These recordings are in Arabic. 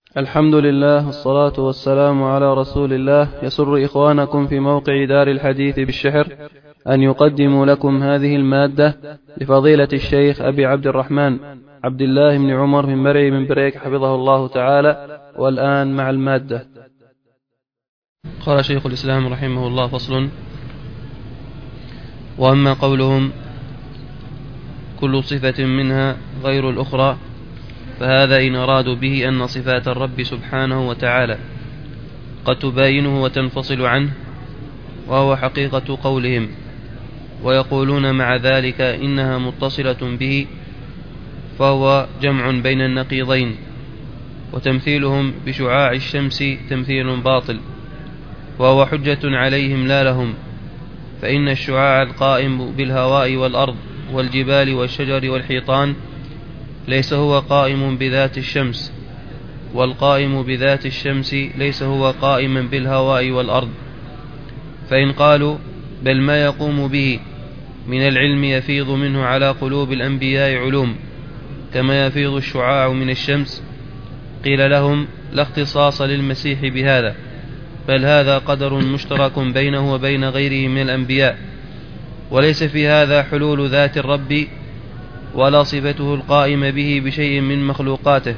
الحمد لله والصلاة والسلام على رسول الله. يسر إخوانكم في موقع دار الحديث بالشحر أن يقدموا لكم هذه المادة لفضيلة الشيخ أبي عبد الرحمن عبد الله بن عمر بن مرعي بن بريك حفظه الله تعالى. والآن مع المادة. قال شيخ الإسلام رحمه الله: فصل. وأما قولهم كل صفة منها غير الأخرى فهذا إن أرادوا به أن صفات الرب سبحانه وتعالى قد تباينه وتنفصل عنه، وهو حقيقة قولهم، ويقولون مع ذلك إنها متصلة به، فهو جمع بين النقيضين، وتمثيلهم بشعاع الشمس تمثيل باطل، وهو حجة عليهم لا لهم، فإن الشعاع القائم بالهواء والأرض والجبال والشجر والحيطان ليس هو قائم بذات الشمس، والقائم بذات الشمس ليس هو قائما بالهواء والأرض. فإن قالوا بل ما يقوم به من العلم يفيض منه على قلوب الأنبياء علوم كما يفيض الشعاع من الشمس، قيل لهم لا اختصاص للمسيح بهذا، بل هذا قدر مشترك بينه وبين غيره من الأنبياء، وليس في هذا حلول ذات الرب ولا صفته القائمة به بشيء من مخلوقاته،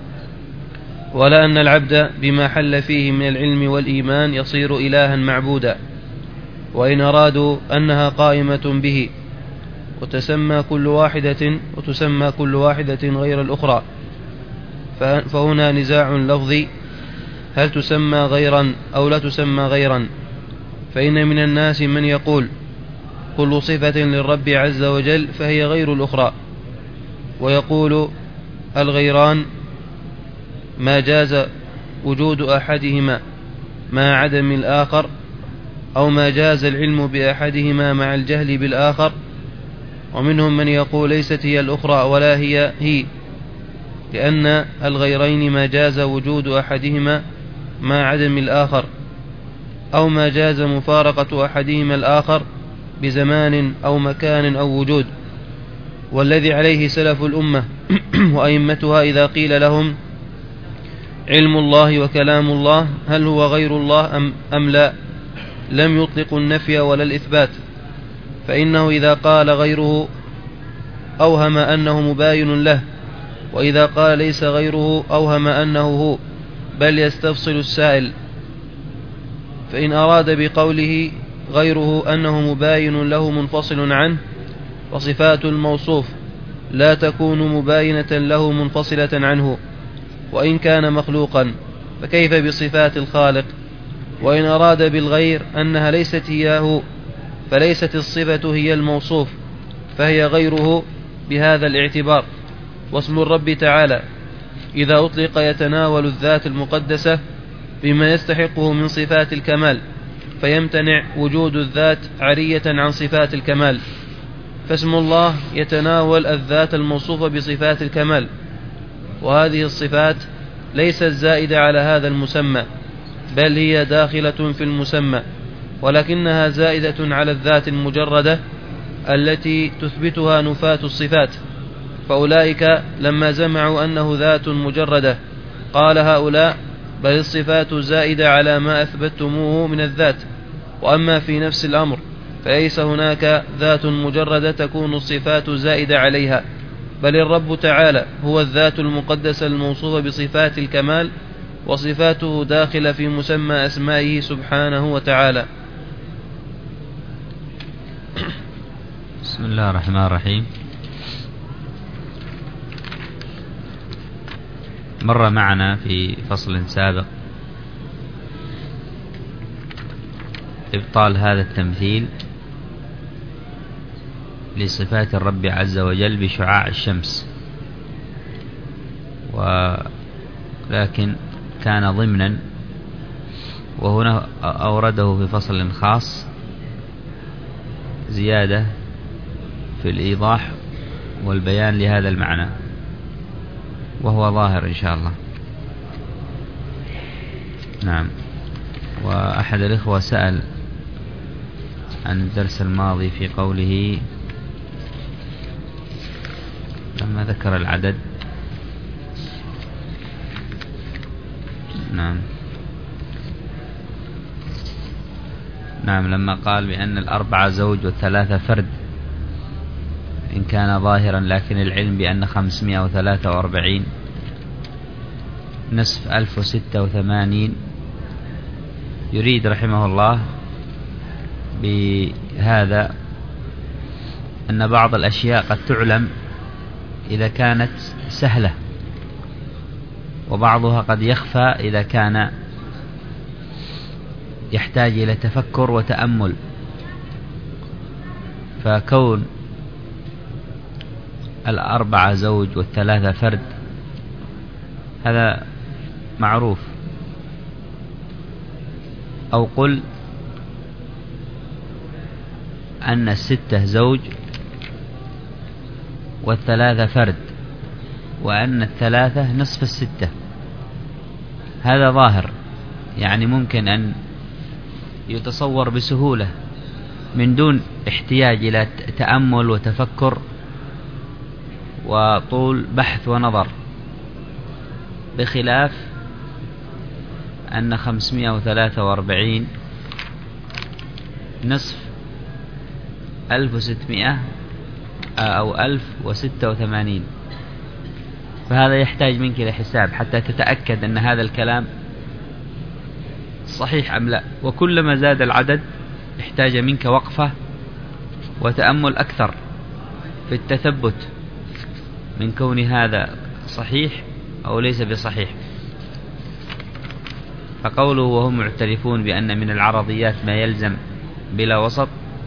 ولا أن العبد بما حل فيه من العلم والإيمان يصير إلها معبودا. وإن أرادوا أنها قائمة به وتسمى كل واحدة غير الأخرى، فهنا نزاع لفظي، هل تسمى غيرا أو لا تسمى غيرا؟ فإن من الناس من يقول كل صفة للرب عز وجل فهي غير الأخرى، ويقول الغيران ما جاز وجود أحدهما مع عدم الآخر، أو ما جاز العلم بأحدهما مع الجهل بالآخر. ومنهم من يقول ليست هي الأخرى ولا هي، لأن الغيرين ما جاز وجود أحدهما مع عدم الآخر، أو ما جاز مفارقة أحدهما الآخر بزمان أو مكان أو وجود. والذي عليه سلف الأمة وأئمتها إذا قيل لهم علم الله وكلام الله هل هو غير الله أم لا، لم يطلقوا النفي ولا الإثبات، فإنه إذا قال غيره أوهم أنه مباين له، وإذا قال ليس غيره أوهم أنه هو، بل يستفصل السائل. فإن أراد بقوله غيره أنه مباين له منفصل عنه، وصفات الموصوف لا تكون مباينة له منفصلة عنه وإن كان مخلوقا، فكيف بصفات الخالق؟ وإن أراد بالغير أنها ليست هي هو، فليست الصفة هي الموصوف، فهي غيره بهذا الاعتبار. واسم الرب تعالى إذا أطلق يتناول الذات المقدسة بما يستحقه من صفات الكمال، فيمتنع وجود الذات عرية عن صفات الكمال، فاسم الله يتناول الذات الموصوفة بصفات الكمال، وهذه الصفات ليست زائدة على هذا المسمى، بل هي داخلة في المسمى، ولكنها زائدة على الذات المجردة التي تثبتها نفاة الصفات. فأولئك لما زمعوا أنه ذات مجردة قال هؤلاء بل الصفات زائدة على ما أثبتموه من الذات، وأما في نفس الأمر فليس هناك ذات مجردة تكون الصفات زائدة عليها، بل الرب تعالى هو الذات المقدسة الموصوفة بصفات الكمال، وصفاته داخلة في مسمى أسمائه سبحانه وتعالى. بسم الله الرحمن الرحيم. مر معنا في فصل سابق إبطال هذا التمثيل لصفات الرب عز وجل بشعاع الشمس، ولكن كان ضمنا، وهنا أورده في فصل خاص زيادة في الإيضاح والبيان لهذا المعنى، وهو ظاهر إن شاء الله. نعم. وأحد الإخوة سأل عن الدرس الماضي في قوله لما ذكر العدد نعم. لما قال بأن الأربعة زوج والثلاثة فرد إن كان ظاهرا، لكن العلم بأن 543 نصف 1086، يريد رحمه الله بهذا أن بعض الأشياء قد تعلم إذا كانت سهلة، وبعضها قد يخفى إذا كان يحتاج إلى تفكر وتأمل. فكون الأربعة زوج والثلاثة فرد هذا معروف. أو قل أن الستة زوج والثلاثة فرد، وأن الثلاثة نصف الستة، هذا ظاهر، يعني ممكن أن يتصور بسهولة من دون احتياج إلى تأمل وتفكر وطول بحث ونظر، بخلاف أن 543 نصف 1600 أو 1086، فهذا يحتاج منك إلى حساب حتى تتأكد أن هذا الكلام صحيح أم لا. وكلما زاد العدد احتاج منك وقفة وتأمل أكثر في التثبت من كون هذا صحيح أو ليس بصحيح. فقوله وهم معترفون بأن من العرضيات ما يلزم بلا وسط،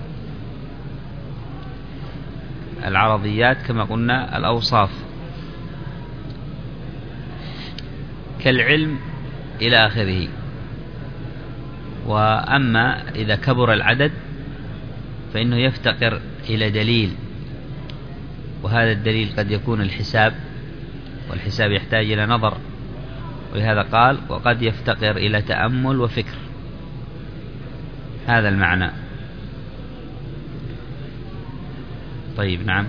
العرضيات كما قلنا الأوصاف كالعلم إلى آخره. وأما إذا كبر العدد فإنه يفتقر إلى دليل، وهذا الدليل قد يكون الحساب، والحساب يحتاج إلى نظر، ولهذا قال وقد يفتقر إلى تأمل وفكر. هذا المعنى. طيب نعم.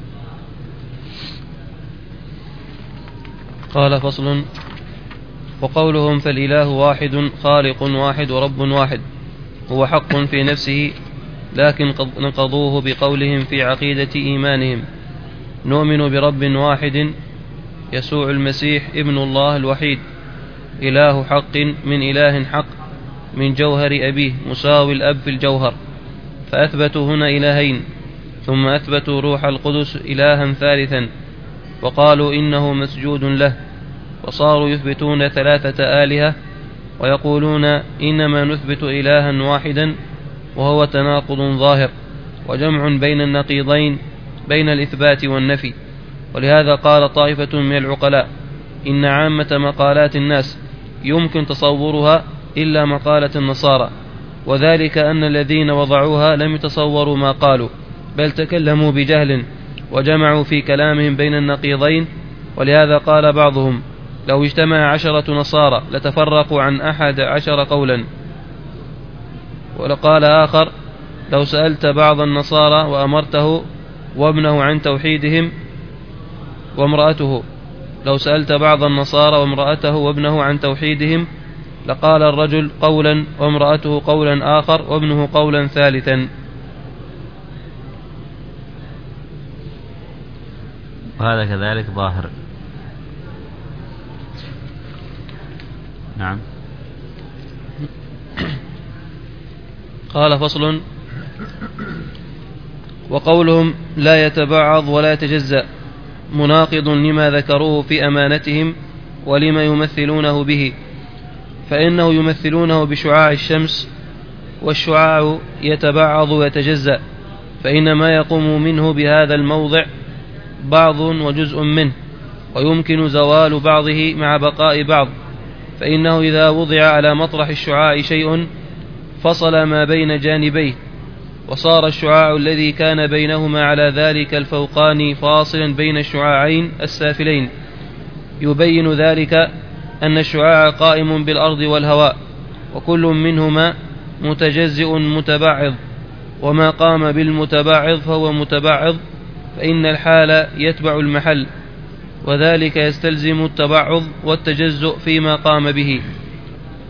قال فصل: وقولهم فالإله واحد خالق واحد ورب واحد هو حق في نفسه، لكن قد نقضوه بقولهم في عقيدة إيمانهم: نؤمن برب واحد يسوع المسيح ابن الله الوحيد، إله حق من إله حق، من جوهر أبيه مساوي الأب في الجوهر. فأثبتوا هنا إلهين، ثم أثبتوا روح القدس إلها ثالثا، وقالوا إنه مسجود له، وصاروا يثبتون 3 آلهة، ويقولون إنما نثبت إلها واحدا، وهو تناقض ظاهر وجمع بين النقيضين بين الإثبات والنفي. ولهذا قال طائفة من العقلاء: إن عامة مقالات الناس يمكن تصورها إلا مقالة النصارى، وذلك أن الذين وضعوها لم يتصوروا ما قالوا، بل تكلموا بجهل وجمعوا في كلامهم بين النقيضين. ولهذا قال بعضهم: لو اجتمع 10 نصارى لتفرقوا عن 11 قولا. ولقال آخر: لو سألت بعض النصارى وأمرته وابنه عن توحيدهم وامرأته، لو سألت بعض النصارى وامرأته وابنه عن توحيدهم لقال الرجل قولا وامرأته قولا آخر وابنه قولا ثالثا. وهذا كذلك ظاهر. نعم. قال فصل: وقولهم لا يتبعض ولا يتجزأ مناقض لما ذكروه في أمانتهم ولما يمثلونه به، فإنه يمثلونه بشعاع الشمس، والشعاع يتبعض ويتجزأ، فإن ما يقوم منه بهذا الموضع بعض وجزء منه، ويمكن زوال بعضه مع بقاء بعض، فإنه إذا وضع على مطرح الشعاع شيء فصل ما بين جانبيه، وصار الشعاع الذي كان بينهما على ذلك الفوقان فاصلا بين الشعاعين السافلين، يبين ذلك أن الشعاع قائم بالأرض والهواء، وكل منهما متجزئ متبعض، وما قام بالمتبعض فهو متبعض، فإن الحال يتبع المحل، وذلك يستلزم التبعض والتجزؤ فيما قام به،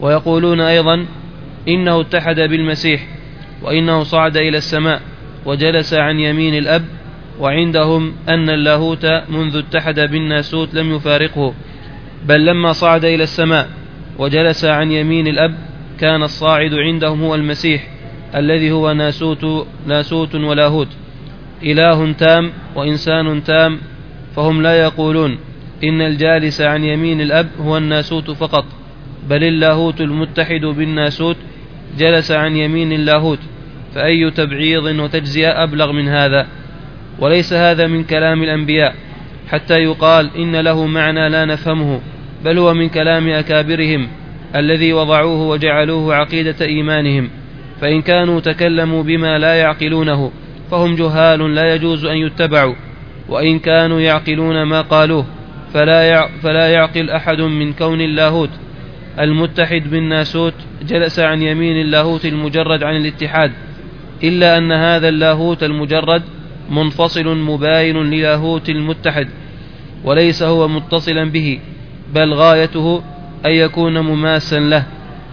ويقولون أيضا إنه اتحد بالمسيح، وإنه صعد إلى السماء وجلس عن يمين الأب، وعندهم أن اللاهوت منذ اتحد بالناسوت لم يفارقه، بل لما صعد إلى السماء وجلس عن يمين الأب كان الصاعد عندهم هو المسيح الذي هو ناسوت ولاهوت، إله تام وإنسان تام. فهم لا يقولون إن الجالس عن يمين الأب هو الناسوت فقط، بل اللاهوت المتحد بالناسوت جلس عن يمين اللاهوت، فأي تبعيض وتجزئة أبلغ من هذا؟ وليس هذا من كلام الأنبياء حتى يقال إن له معنى لا نفهمه، بل هو من كلام أكابرهم الذي وضعوه وجعلوه عقيدة إيمانهم، فإن كانوا تكلموا بما لا يعقلونه فهم جهال لا يجوز أن يتبعوا، وإن كانوا يعقلون ما قالوه فلا يعقل أحد من كون اللاهوت المتحد بالناسوت جلس عن يمين اللاهوت المجرد عن الاتحاد، إلا أن هذا اللاهوت المجرد منفصل مباين للاهوت المتحد، وليس هو متصلا به، بل غايته أن يكون مماسا له،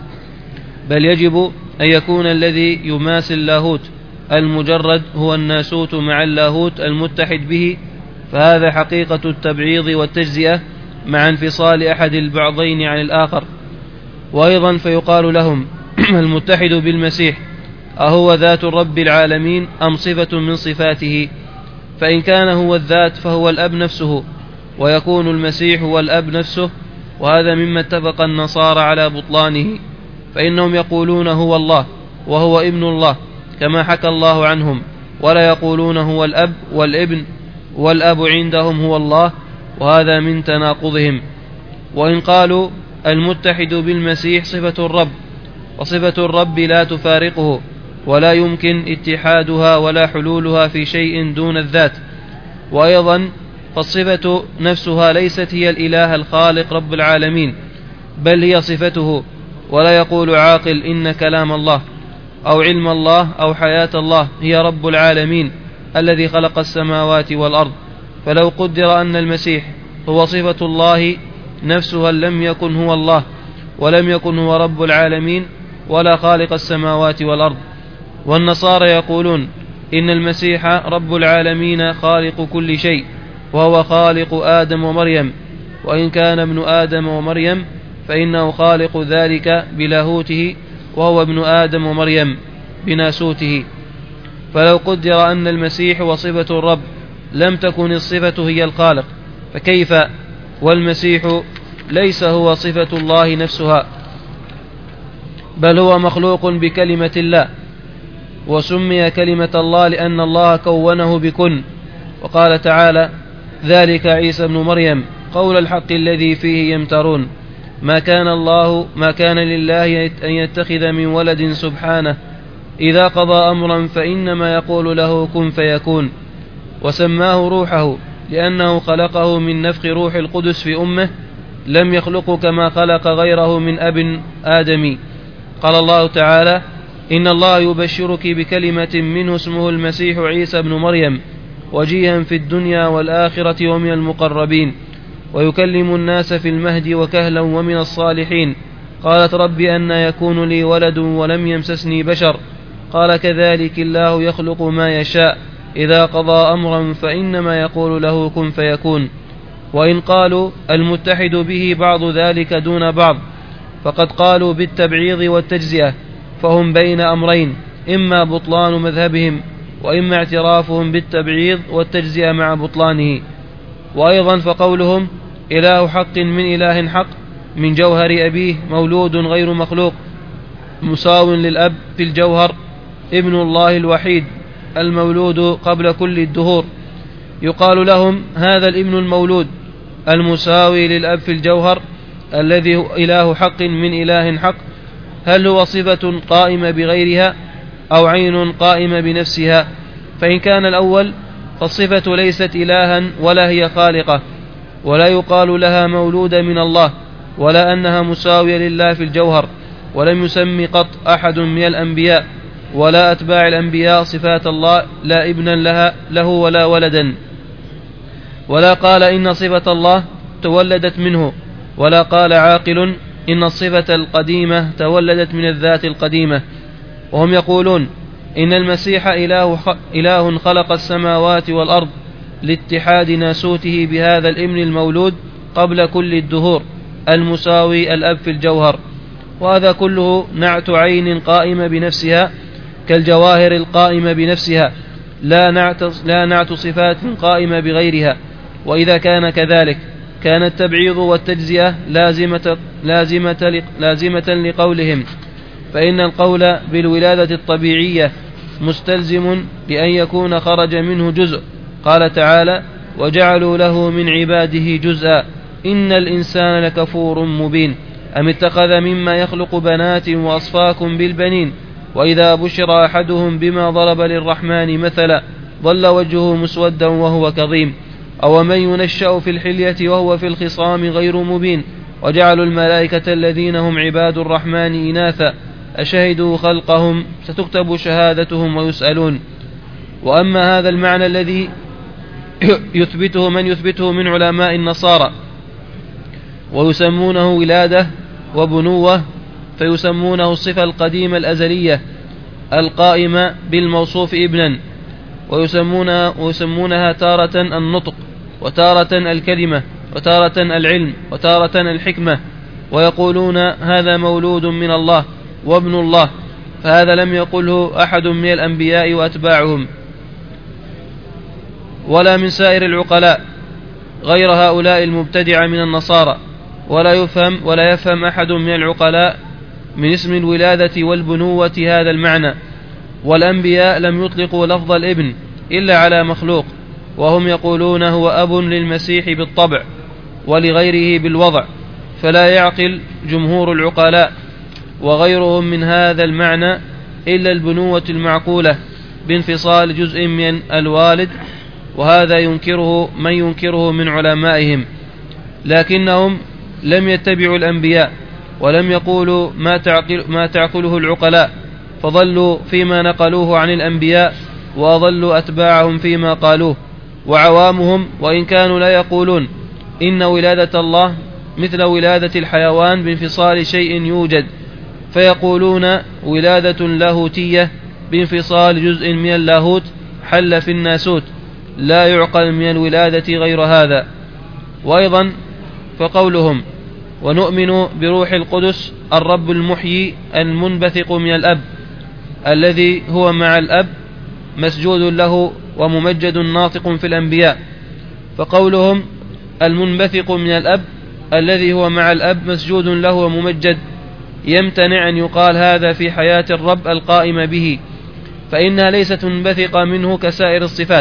بل يجب أن يكون الذي يماس اللاهوت المجرد هو الناسوت مع اللاهوت المتحد به، فهذا حقيقة التبعيض والتجزئة مع انفصال أحد البعضين عن الآخر. وأيضا فيقال لهم المتحد بالمسيح أهو ذات الرب العالمين أم صفة من صفاته؟ فإن كان هو الذات فهو الأب نفسه، ويكون المسيح هو الأب نفسه، وهذا مما اتفق النصارى على بطلانه، فإنهم يقولون هو الله وهو ابن الله كما حكى الله عنهم، ولا يقولون هو الأب والابن، والأب عندهم هو الله، وهذا من تناقضهم. وإن قالوا المتحد بالمسيح صفة الرب، وصفة الرب لا تفارقه ولا يمكن اتحادها ولا حلولها في شيء دون الذات، وأيضا فالصفة نفسها ليست هي الإله الخالق رب العالمين، بل هي صفته. ولا يقول عاقل إن كلام الله أو علم الله أو حياة الله هي رب العالمين الذي خلق السماوات والأرض، فلو قدر أن المسيح هو صفة الله نفسها لم يكن هو الله، ولم يكن هو رب العالمين ولا خالق السماوات والأرض. والنصارى يقولون إن المسيح رب العالمين خالق كل شيء، وهو خالق آدم ومريم، وإن كان ابن آدم ومريم فإنه خالق ذلك بلاهوته، وهو ابن آدم ومريم بناسوته. فلو قدر أن المسيح وصفة الرب لم تكن الصفة هي الخالق، فكيف والمسيح ليس هو صفة الله نفسها، بل هو مخلوق بكلمة الله، وسمي كلمة الله لأن الله كونه بكن. وقال تعالى ذلك عيسى ابن مريم قول الحق الذي فيه يمترون، ما كان لله أن يتخذ من ولد سبحانه، إذا قضى أمرا فإنما يقول له كن فيكون. وسماه روحه لأنه خلقه من نفخ روح القدس في أمه، لم يخلق كما خلق غيره من أب آدمي. قال الله تعالى إن الله يبشرك بكلمة منه اسمه المسيح عيسى ابن مريم، وجيها في الدنيا والآخرة ومن المقربين، ويكلم الناس في المهد وكهلا ومن الصالحين. قالت رب أن يكون لي ولد ولم يمسسني بشر، قال كذلك الله يخلق ما يشاء، إذا قضى أمرا فإنما يقول له كن فيكون. وإن قالوا المتحد به بعض ذلك دون بعض فقد قالوا بالتبعيض والتجزئة، فهم بين أمرين، إما بطلان مذهبهم وإما اعترافهم بالتبعيض والتجزئة مع بطلانه. وأيضا فقولهم إله حق من إله حق من جوهر أبيه مولود غير مخلوق مساو للأب في الجوهر، ابن الله الوحيد المولود قبل كل الدهور. يقال لهم هذا الابن المولود المساوي للأب في الجوهر الذي هو إله حق من إله حق، هل هو صفة قائمة بغيرها أو عين قائمة بنفسها؟ فإن كان الأول فالصفة ليست إلها ولا هي خالقة، ولا يقال لها مولودة من الله، ولا أنها مساوية لله في الجوهر، ولم يسمي قط أحد من الأنبياء ولا أتباع الأنبياء صفات الله لا ابنا له ولا ولدا، ولا قال إن صفة الله تولدت منه، ولا قال عاقل إن الصفة القديمة تولدت من الذات القديمة. وهم يقولون إن المسيح إله خلق السماوات والأرض لاتحاد ناسوته بهذا الابن المولود قبل كل الدهور المساوي الأب في الجوهر، وهذا كله نعت عين قائمة بنفسها كالجواهر القائمة بنفسها، لا نعت صفات قائمة بغيرها. وإذا كان كذلك كان التبعيض والتجزئة لازمة لقولهم، فإن القول بالولادة الطبيعية مستلزم لأن يكون خرج منه جزء. قال تعالى: وجعلوا له من عباده جزءا إن الإنسان لكفور مبين. أم اتخذ مما يخلق بنات وأصفاكم بالبنين وإذا بشر أحدهم بما ضرب للرحمن مثلا ظل وجهه مسودا وهو كظيم. أو من ينشأ في الحلية وهو في الخصام غير مبين. وجعلوا الملائكة الذين هم عباد الرحمن إناثا أشهدوا خلقهم ستكتب شهادتهم ويسألون. وأما هذا المعنى الذي يثبته من علماء النصارى ويسمونه ولادة وبنوة، فيسمونه الصفة القديمة الأزلية القائمة بالموصوف ابنا، ويسمونها تارة النطق، وتارة الكلمة، وتارة العلم، وتارة الحكمة، ويقولون هذا مولود من الله وابن الله، فهذا لم يقله أحد من الأنبياء وأتباعهم ولا من سائر العقلاء غير هؤلاء المبتدعة من النصارى. ولا يفهم أحد من العقلاء من اسم الولادة والبنوة هذا المعنى. والأنبياء لم يطلقوا لفظ الابن إلا على مخلوق، وهم يقولون هو أب للمسيح بالطبع ولغيره بالوضع، فلا يعقل جمهور العقلاء وغيرهم من هذا المعنى إلا البنوة المعقولة بانفصال جزء من الوالد، وهذا ينكره من ينكره من علمائهم. لكنهم لم يتبعوا الأنبياء ولم يقولوا ما تعقله العقلاء، فضلوا فيما نقلوه عن الأنبياء وأضلوا أتباعهم فيما قالوه. وعوامهم وإن كانوا لا يقولون إن ولادة الله مثل ولادة الحيوان بانفصال شيء يوجد، فيقولون ولادة لاهوتية بانفصال جزء من اللاهوت حل في الناسوت، لا يعقل من الولادة غير هذا. وأيضا فقولهم ونؤمن بروح القدس الرب المحيي المنبثق من الأب الذي هو مع الأب مسجود له وممجد ناطق في الأنبياء، فقولهم المنبثق من الأب الذي هو مع الأب مسجود له وممجد يمتنع أن يقال هذا في حياة الرب القائمة به، فإنها ليست منبثقة منه كسائر الصفات،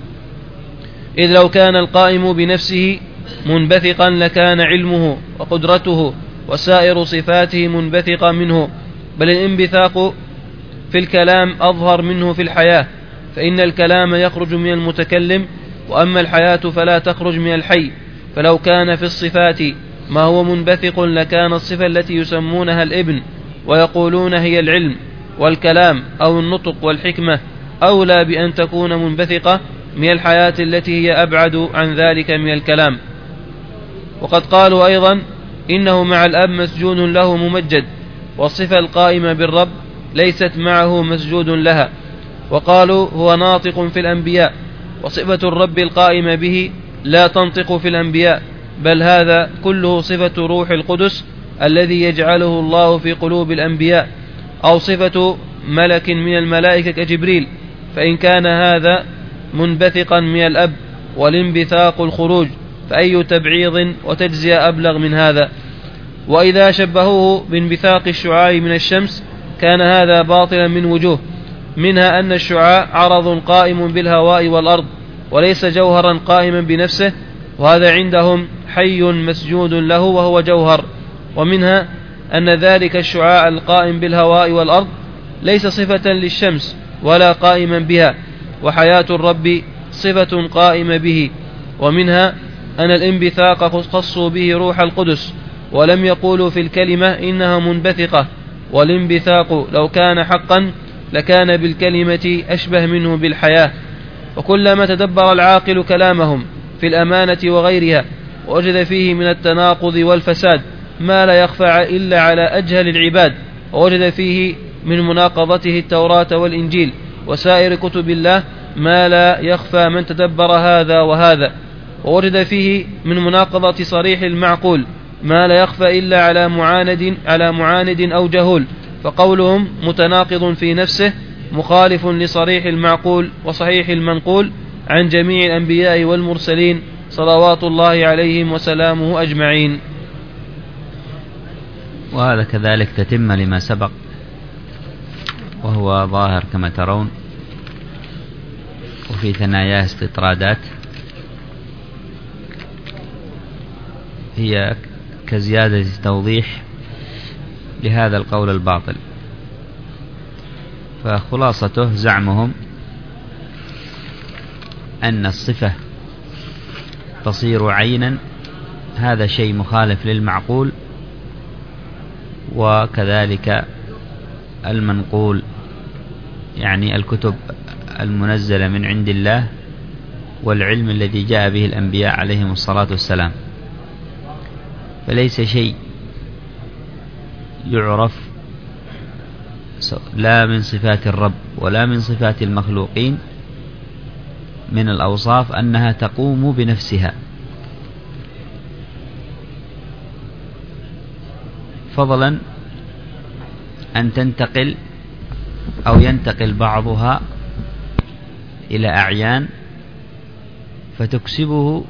إذ لو كان القائم بنفسه منبثقا لكان علمه وقدرته وسائر صفاته منبثقة منه، بل الانبثاق في الكلام أظهر منه في الحياة، فإن الكلام يخرج من المتكلم، وأما الحياة فلا تخرج من الحي. فلو كان في الصفات ما هو منبثق لكان الصفة التي يسمونها الابن ويقولون هي العلم والكلام أو النطق والحكمة أولى بأن تكون منبثقة من الحياة التي هي أبعد عن ذلك من الكلام. وقد قالوا أيضا إنه مع الأب مسجود له ممجد، والصفة القائمة بالرب ليست معه مسجود لها. وقالوا هو ناطق في الأنبياء، وصفة الرب القائمة به لا تنطق في الأنبياء، بل هذا كله صفة روح القدس الذي يجعله الله في قلوب الأنبياء، أو صفة ملك من الملائكة كجبريل، فإن كان هذا منبثقا من الأب والانبثاق الخروج، فأي تبعيض وتجزية أبلغ من هذا. وإذا شبهوه بانبثاق الشعاع من الشمس كان هذا باطلا من وجوه، منها أن الشعاع عرض قائم بالهواء والأرض وليس جوهرا قائما بنفسه، وهذا عندهم حي مسجود له وهو جوهر. ومنها أن ذلك الشعاع القائم بالهواء والأرض ليس صفة للشمس ولا قائما بها، وحياة الرب صفة قائمة به. ومنها أن الانبثاق خصوا به روح القدس، ولم يقولوا في الكلمة إنها منبثقة، والانبثاق لو كان حقا لكان بالكلمة أشبه منه بالحياة. وكلما تدبر العاقل كلامهم في الأمانة وغيرها ووجد فيه من التناقض والفساد ما لا يخفى إلا على أجهل العباد، ووجد فيه من مناقضته التوراة والإنجيل وسائر كتب الله ما لا يخفى من تدبر هذا وهذا، ووجد فيه من مناقضة صريح المعقول ما لا يخفى إلا على معاند أو جهول، فقولهم متناقض في نفسه مخالف لصريح المعقول وصحيح المنقول عن جميع الأنبياء والمرسلين صلوات الله عليهم وسلامه أجمعين. وهذا كذلك تتم لما سبق، وهو ظاهر كما ترون، وفي ثناياه استطرادات هي كزيادة توضيح لهذا القول الباطل. فخلاصته زعمهم أن الصفة تصير عينا، هذا شيء مخالف للمعقول، وكذلك المنقول يعني الكتب المنزلة من عند الله والعلم الذي جاء به الأنبياء عليهم الصلاة والسلام، فليس شيء يعرف لا من صفات الرب ولا من صفات المخلوقين من الأوصاف أنها تقوم بنفسها، فضلا أن تنتقل أو ينتقل بعضها إلى أعيان فتكسبه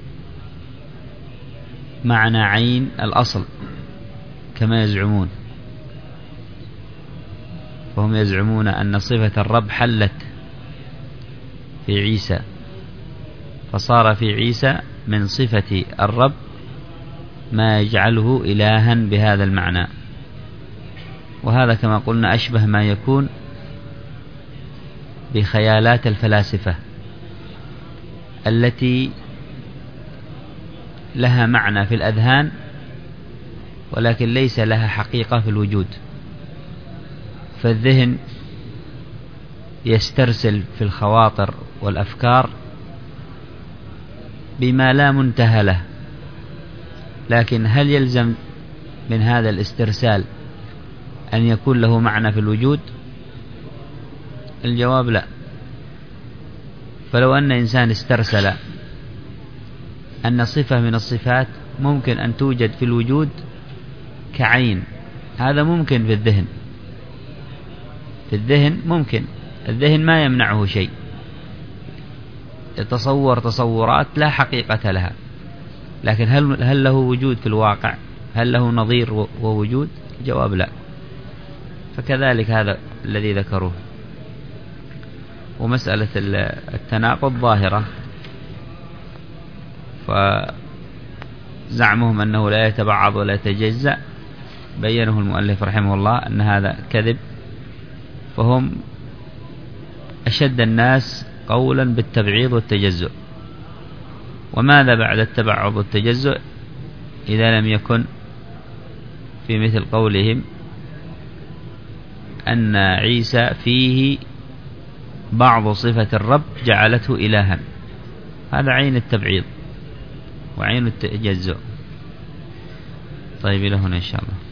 معنى عين الأصل كما يزعمون. فهم يزعمون أن صفة الرب حلت في عيسى، فصار في عيسى من صفة الرب ما يجعله إلها بهذا المعنى، وهذا كما قلنا أشبه ما يكون بخيالات الفلاسفة التي لها معنى في الأذهان ولكن ليس لها حقيقة في الوجود. فالذهن يسترسل في الخواطر والأفكار بما لا منتهى له، لكن هل يلزم من هذا الاسترسال أن يكون له معنى في الوجود؟ الجواب لا. فلو أن إنسان استرسل أن صفة من الصفات ممكن أن توجد في الوجود كعين، هذا ممكن في الذهن، في الذهن ممكن، الذهن ما يمنعه شيء، يتصور تصورات لا حقيقة لها، لكن هل له وجود في الواقع؟ هل له نظير ووجود؟ الجواب لا. فكذلك هذا الذي ذكروه. ومسألة التناقض ظاهرة، فزعمهم أنه لا يتبعض ولا يتجزأ بينه المؤلف رحمه الله أن هذا كذب، فهم أشد الناس قولا بالتبعيض والتجزؤ. وماذا بعد التبعض والتجزؤ إذا لم يكن في مثل قولهم أن عيسى فيه بعض صفة الرب جعلته إلها؟ هذا عين التبعيض وعين التجزؤ. طيب إلى هنا إن شاء الله.